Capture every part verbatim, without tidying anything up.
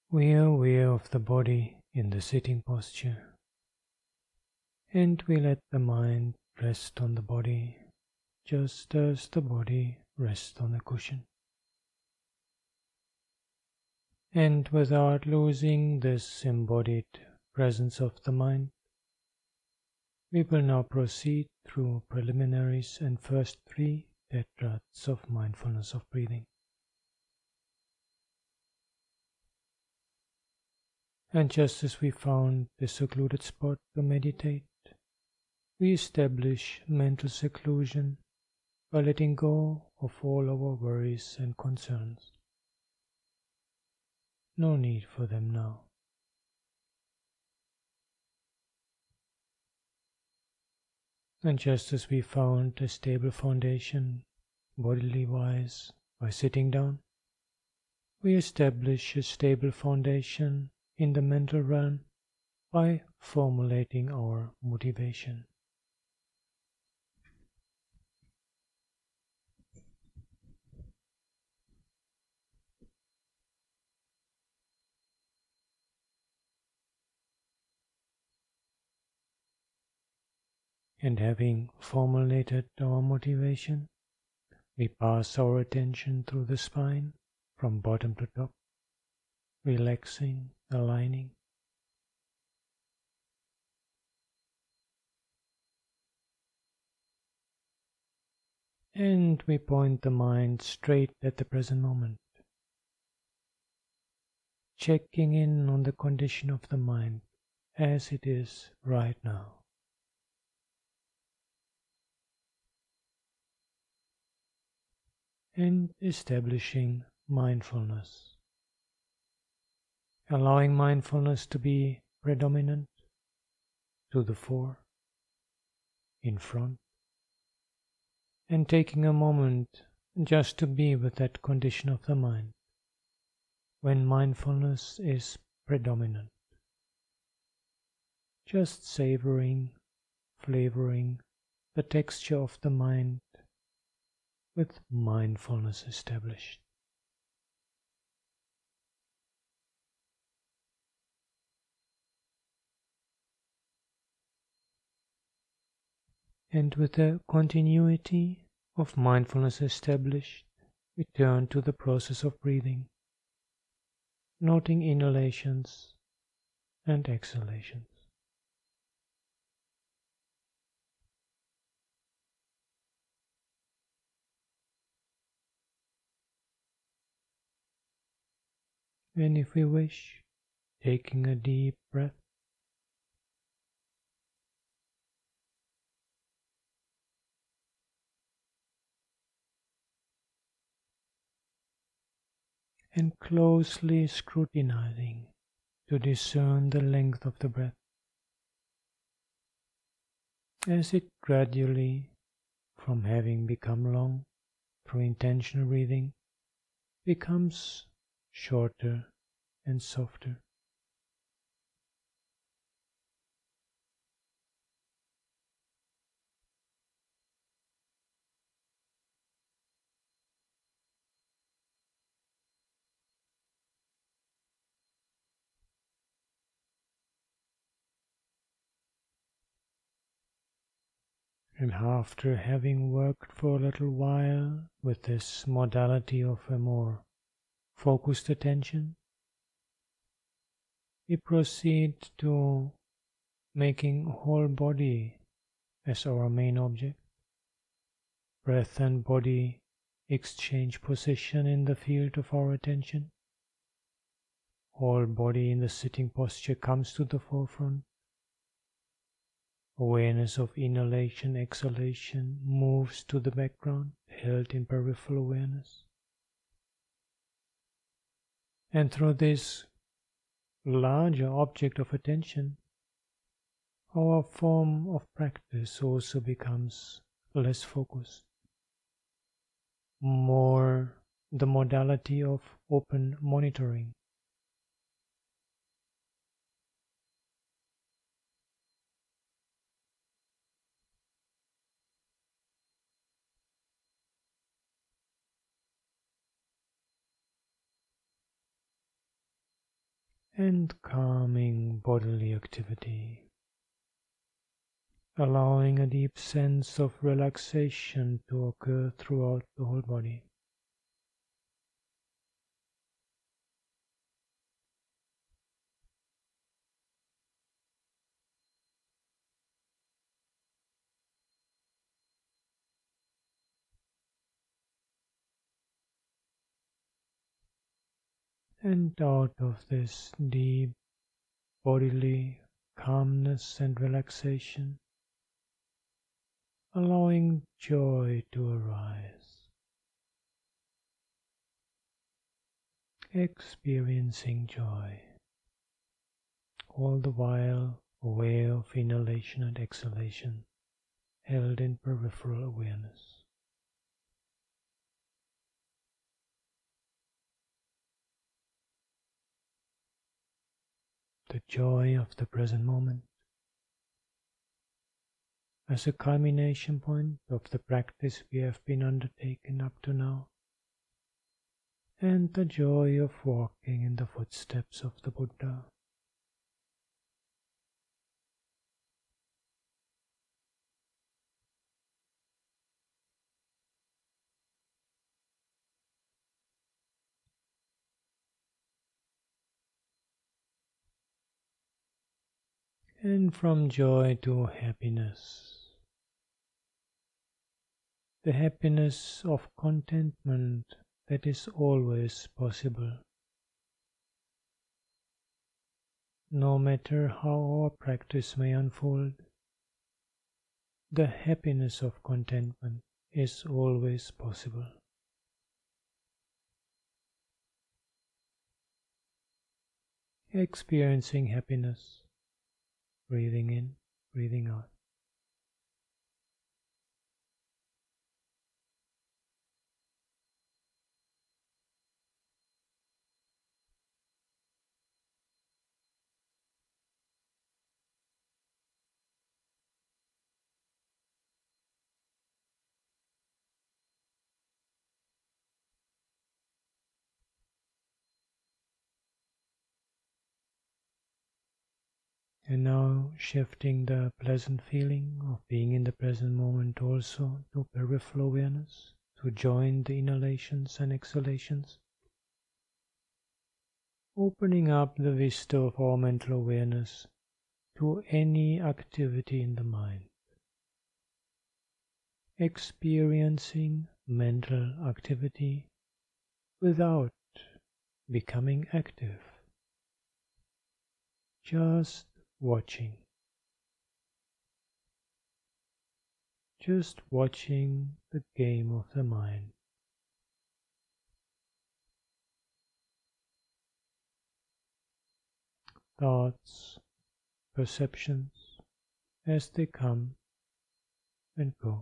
We are aware of the body in the sitting posture, and we let the mind rest on the body just as the body rests on the cushion. And without losing this embodied presence of the mind, we will now proceed through preliminaries and first three tetrads of mindfulness of breathing. And just as we found the secluded spot to meditate, we establish mental seclusion by letting go of all our worries and concerns. No need for them now. And just as we found a stable foundation, bodily wise, by sitting down, we establish a stable foundation in the mental realm by formulating our motivation. And having formulated our motivation, we pass our attention through the spine from bottom to top, relaxing, aligning. And we point the mind straight at the present moment, checking in on the condition of the mind as it is right now. And establishing mindfulness, allowing mindfulness to be predominant, to the fore, in front, and taking a moment just to be with that condition of the mind when mindfulness is predominant, just savoring, flavoring the texture of the mind with mindfulness established. And with the continuity of mindfulness established, we turn to the process of breathing, noting inhalations and exhalations. And if we wish, taking a deep breath, and closely scrutinizing to discern the length of the breath as it gradually, from having become long through intentional breathing, becomes shorter and softer. And after having worked for a little while with this modality of a more focused attention, we proceed to making whole body as our main object. Breath and body exchange position in the field of our attention. Whole body in the sitting posture comes to the forefront. Awareness of inhalation, exhalation moves to the background, held in peripheral awareness. And through this larger object of attention, our form of practice also becomes less focused, more the modality of open monitoring. and calming bodily activity, allowing a deep sense of relaxation to occur throughout the whole body. And out of this deep bodily calmness and relaxation, allowing joy to arise, experiencing joy, all the while aware of inhalation and exhalation held in peripheral awareness. The joy of the present moment as a culmination point of the practice we have been undertaking up to now, and the joy of walking in the footsteps of the Buddha. And from joy to happiness, the happiness of contentment that is always possible. No matter how our practice may unfold, the happiness of contentment is always possible. Experiencing happiness, breathing in, breathing out. And now shifting the pleasant feeling of being in the present moment also to peripheral awareness, to join the inhalations and exhalations. Opening up the vista of our mental awareness to any activity in the mind. Experiencing mental activity without becoming active. Just watching. Just watching the game of the mind. Thoughts, perceptions, as they come and go.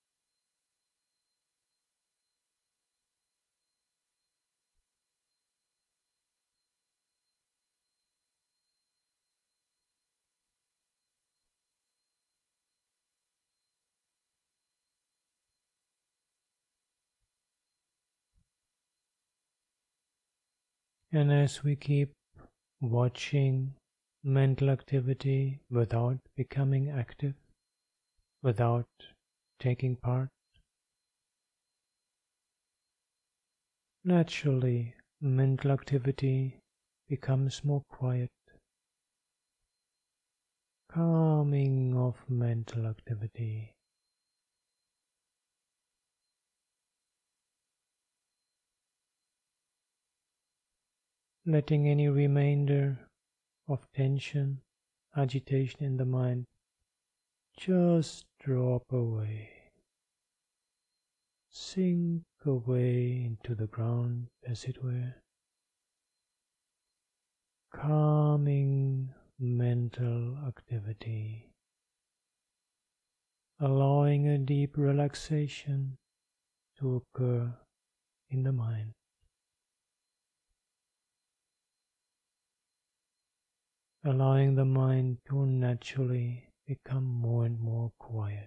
And as we keep watching mental activity without becoming active, without taking part, naturally mental activity becomes more quiet. Calming of mental activity. Letting any remainder of tension, agitation in the mind just drop away. Sink away into the ground, as it were. Calming mental activity. Allowing a deep relaxation to occur in the mind. Allowing the mind to naturally become more and more quiet,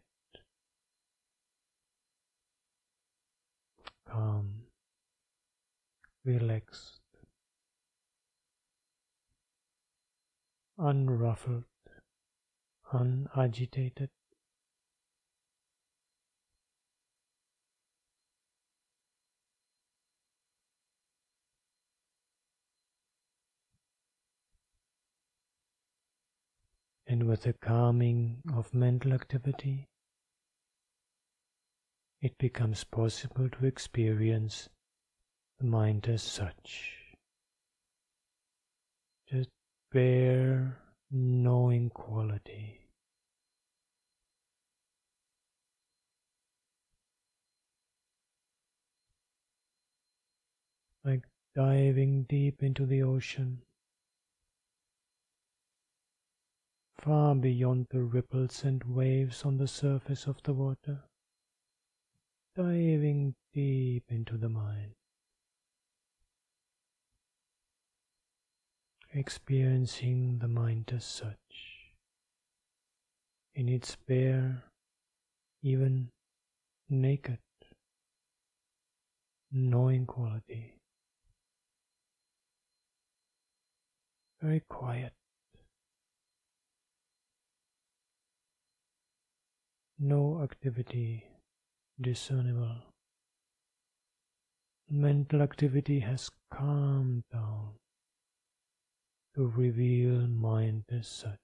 calm, relaxed. unruffled, unagitated. And with the calming of mental activity, it becomes possible to experience the mind as such. Just bare knowing quality. Like diving deep into the ocean, far beyond the ripples and waves on the surface of the water, diving deep into the mind, experiencing the mind as such, in its bare, even naked, knowing quality. Very quiet. No activity discernible. Mental activity has calmed down to reveal mind as such.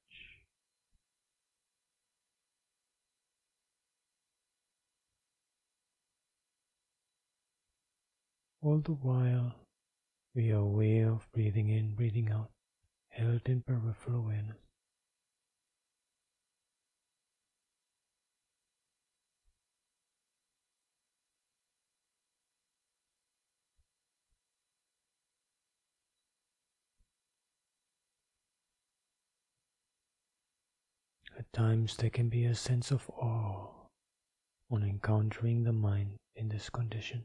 All the while, we are aware of breathing in, breathing out, held in peripheral awareness. At times there can be a sense of awe on encountering the mind in this condition.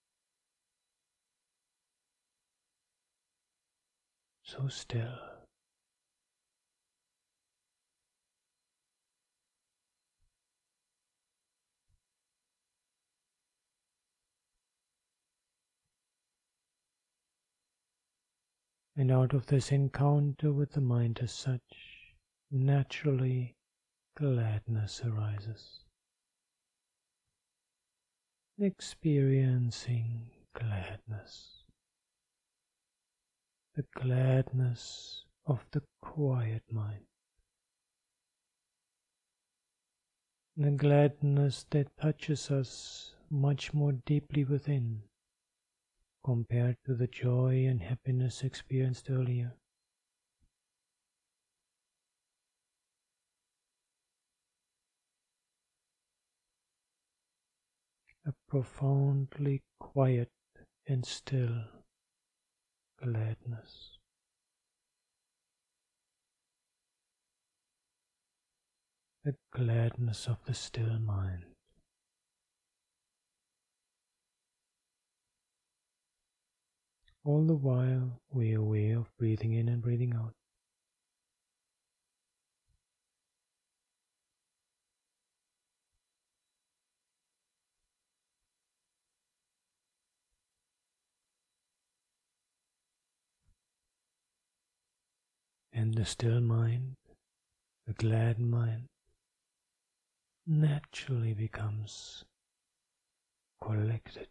So still. And out of this encounter with the mind as such, naturally gladness arises. Experiencing gladness. The gladness of the quiet mind. The gladness that touches us much more deeply within compared to the joy and happiness experienced earlier. A profoundly quiet and still gladness. The gladness of the still mind. All the while we are aware of breathing in and breathing out. And the still mind, the glad mind, naturally becomes collected,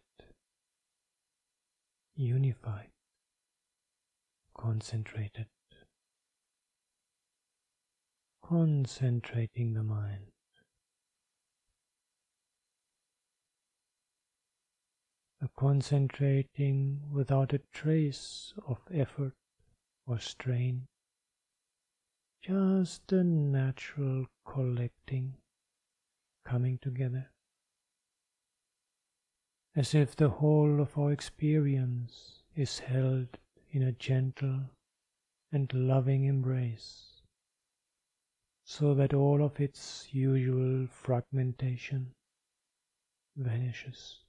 unified, concentrated, concentrating the mind. A concentrating without a trace of effort or strain, just a natural collecting, coming together, as if the whole of our experience is held in a gentle and loving embrace, so that all of its usual fragmentation vanishes.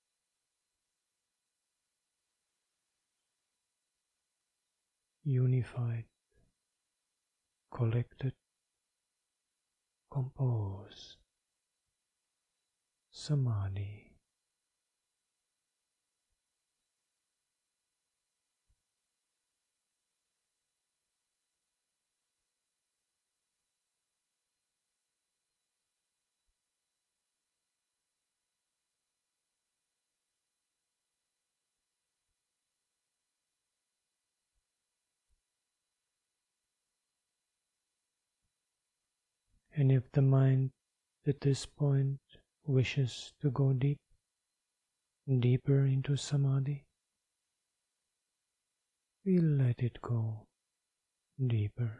Unified, collected, composed, samadhi. And if the mind at this point wishes to go deep, deeper into samadhi, we let it go deeper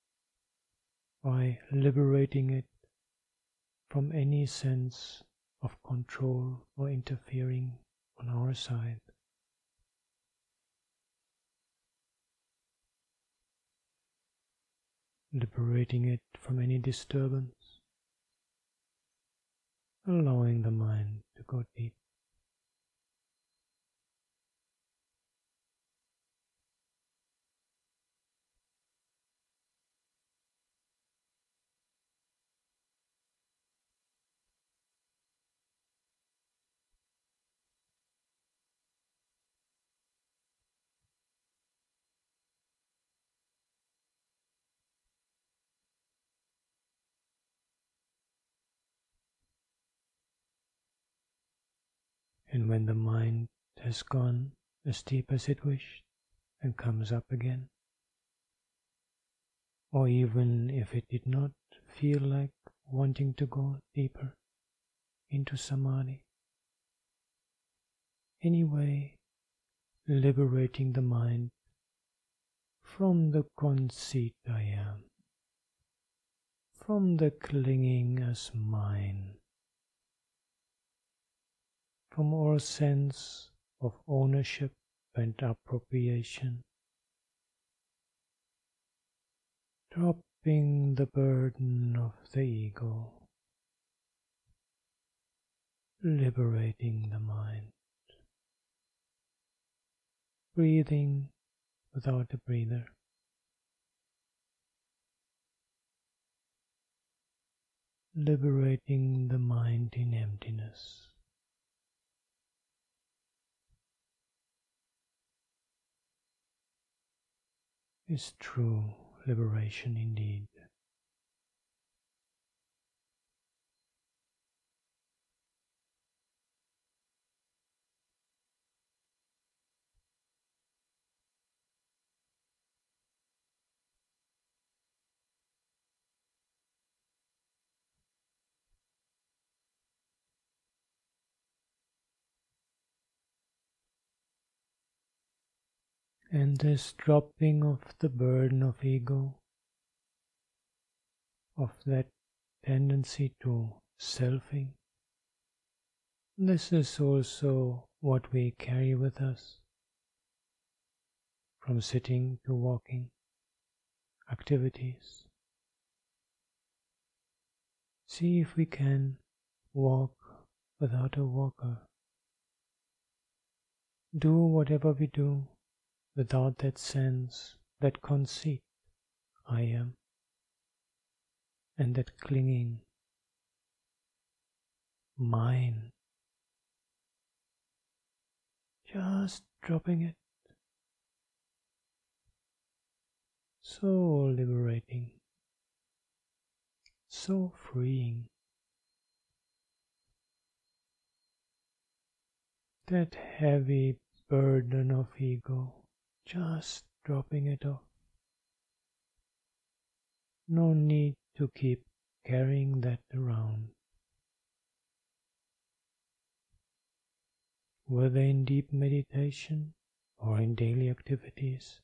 by liberating it from any sense of control or interfering on our side. Liberating it from any disturbance, allowing the mind to go deep. And when the mind has gone as deep as it wished and comes up again, or even if it did not feel like wanting to go deeper into samadhi, anyway, liberating the mind from the conceit I am, from the clinging as mine, from all sense of ownership and appropriation, dropping the burden of the ego, liberating the mind, breathing without a breather, liberating the mind in emptiness. Is true liberation indeed. And this dropping of the burden of ego, of that tendency to selfing, this is also what we carry with us from sitting to walking activities. See if we can walk without a walker. Do whatever we do without that sense, that conceit, I am, and that clinging, mine. Just dropping it. So liberating, so freeing. That heavy burden of ego, just dropping it off. No need to keep carrying that around. Whether in deep meditation or in daily activities,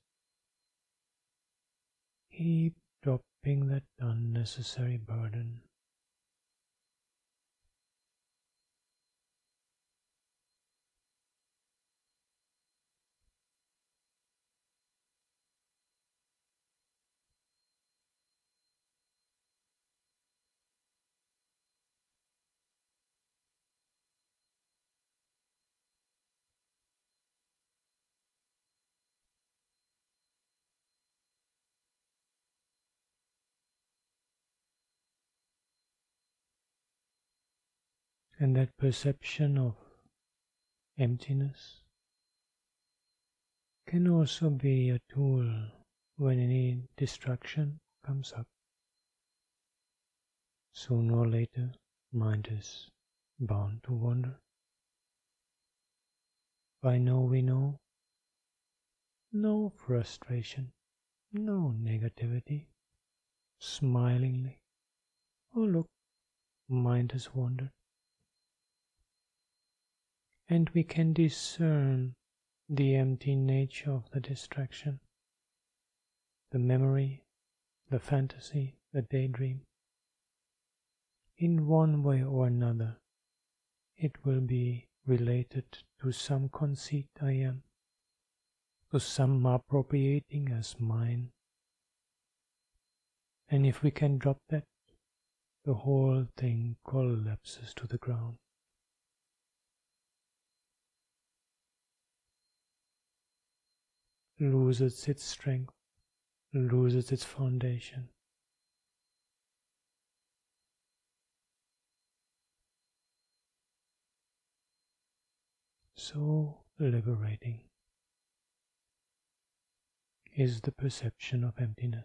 keep dropping that unnecessary burden. And that perception of emptiness can also be a tool when any distraction comes up. Sooner or later, mind is bound to wander. By know we know, no frustration, no negativity, smilingly, Oh look, mind has wandered. And we can discern the empty nature of the distraction, the memory, the fantasy, the daydream. In one way or another, it will be related to some conceit I am, to some appropriating as mine. And if we can drop that, the whole thing collapses to the ground. Loses its strength, loses its foundation. So liberating is the perception of emptiness.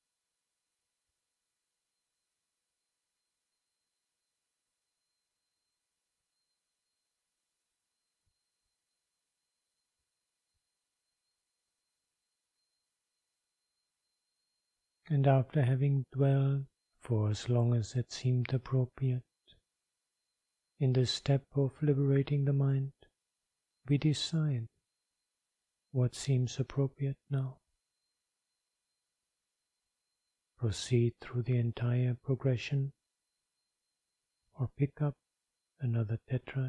And after having dwelled for as long as it seemed appropriate in the step of liberating the mind, we decide what seems appropriate now. Proceed through the entire progression, or pick up another tetrad,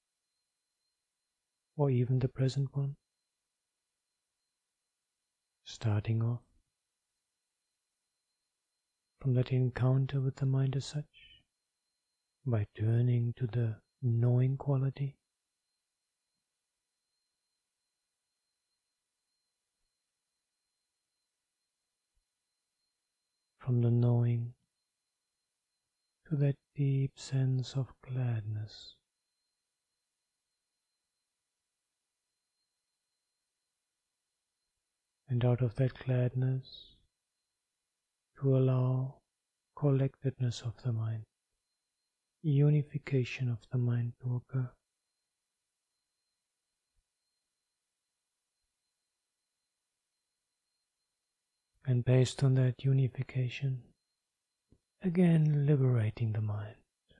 or even the present one, starting off from that encounter with the mind as such, by turning to the knowing quality, from the knowing to that deep sense of gladness, and out of that gladness to allow collectedness of the mind, unification of the mind to occur. And based on that unification, again liberating the mind.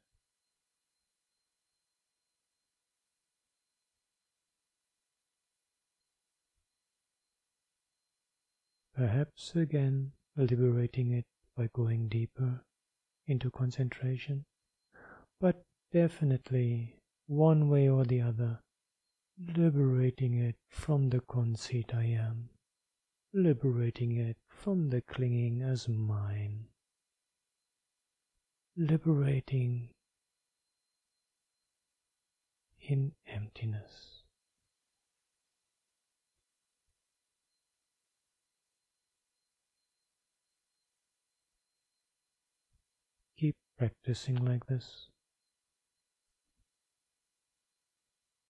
Perhaps again liberating it by going deeper into concentration, but definitely one way or the other, liberating it from the conceit I am, liberating it from the clinging as mine, liberating in emptiness. Keep practicing like this.